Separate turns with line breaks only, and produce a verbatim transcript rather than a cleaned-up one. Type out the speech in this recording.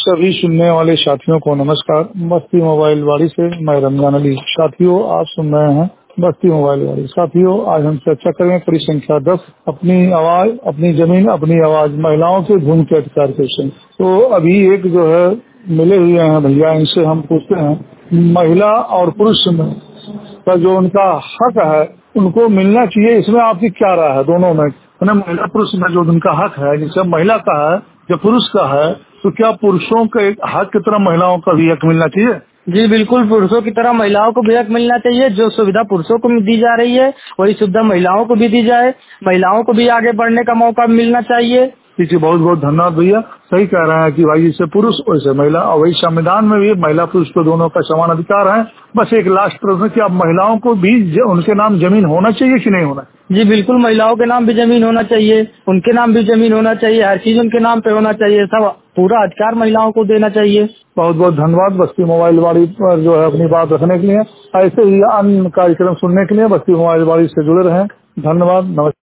सभी सुनने वाले साथियों को नमस्कार। बस्ती मोबाइल वाड़ी से मैं रमजान अली। साथियों, आप सुन रहे हैं बस्ती मोबाइल वाड़ी। साथियों, आज हम चर्चा करेंगे परी संख्या दस, अपनी आवाज अपनी जमीन अपनी आवाज, महिलाओं के भूमि के अधिकार क्वेश्चन। तो अभी एक जो है मिले हुए हैं भैया, इनसे हम पूछते हैं महिला और पुरुष में का जो उनका हक है उनको मिलना चाहिए, इसमें आपकी क्या राय है? दोनों में महिला पुरुष में जो उनका हक है, जैसे महिला का है जो पुरुष का है, तो क्या पुरुषों के हक की तरह महिलाओं का भी हक मिलना चाहिए?
जी बिल्कुल, पुरुषों की तरह महिलाओं को भी हक मिलना चाहिए। जो सुविधा पुरुषों को दी जा रही है वही सुविधा महिलाओं को भी दी जाए। महिलाओं को भी आगे बढ़ने का मौका मिलना चाहिए।
जी जी, बहुत बहुत धन्यवाद भैया। सही कह रहे हैं कि भाई जैसे पुरुष वैसे महिला, और वही संविधान में भी महिला पुरुष को दोनों का समान अधिकार है। बस एक लास्ट प्रश्न कि अब महिलाओं को भी उनके नाम जमीन होना चाहिए कि नहीं होना?
जी बिल्कुल, महिलाओं के नाम भी जमीन होना चाहिए, उनके नाम भी जमीन होना चाहिए, हर चीज उनके नाम पे होना चाहिए। सब पूरा अधिकार महिलाओं को देना चाहिए।
बहुत बहुत धन्यवाद बस्ती मोबाइल वाड़ी पर जो है अपनी बात रखने के लिए। ऐसे ही अन्य कार्यक्रम सुनने के लिए बस्ती मोबाइल वाड़ी से जुड़े रहें। धन्यवाद, नमस्कार।